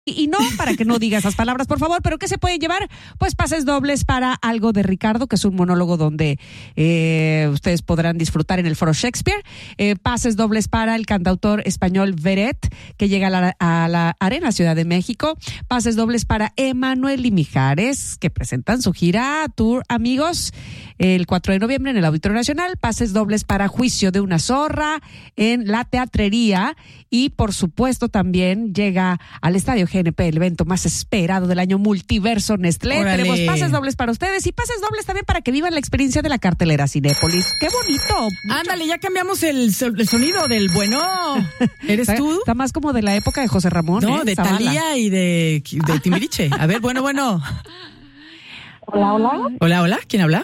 Y no, para que no diga esas palabras, por favor, pero ¿qué se puede llevar? Pues pases dobles para Algo de Ricardo, que es un monólogo donde ustedes podrán disfrutar en el Foro Shakespeare. Pases dobles para el cantautor español Beret, que llega a la Arena Ciudad de México. Pases dobles para Emanuel y Mijares, que presentan su gira Tour Amigos el 4 de noviembre en el Auditorio Nacional. Pases dobles para Juicio de una zorra en la Teatrería. Y, por supuesto, también llega al Estadio GNP, el evento más esperado del año, Multiverso Nestlé. Órale. Tenemos pases dobles para ustedes y pases dobles también para que vivan la experiencia de la cartelera Cinépolis. ¡Qué bonito! Ándale, ya cambiamos el sonido del bueno. ¿Eres tú? Está más como de la época de José Ramón. No, de Zavala. Thalía y de Timbiriche. A ver, bueno. Hola, hola. Hola, hola. ¿Quién habla?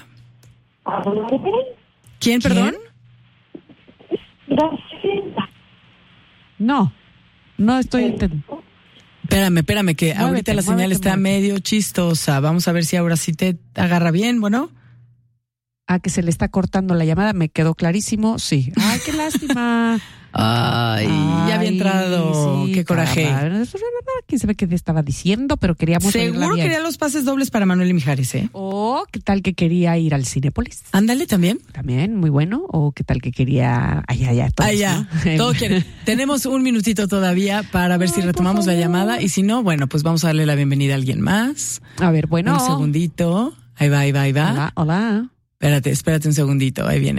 ¿Quién, perdón? No estoy entendiendo. Espérame, que ahorita la señal está muévete. medio chistosa. Vamos a ver si ahora sí te agarra bien, bueno. Ah, que se le está cortando la llamada, me quedó clarísimo, sí. Ay, qué lástima. Ay, ya había entrado. Sí, Qué coraje. caramba. Quién sabe qué estaba diciendo, pero queríamos oírla Seguro bien. quería los pases dobles para Manuel y Mijares, ¿eh? O qué tal que quería ir al Cinépolis. Ándale también. También, muy bueno. O qué tal que quería... todos, Ya. ¿no? Todo quiere. Tenemos un minutito todavía para ver si retomamos la llamada. Y si no, bueno, pues vamos a darle la bienvenida a alguien más. A ver, bueno. Un segundito. Ahí va. Hola. Espérate un segundito. Ahí viene.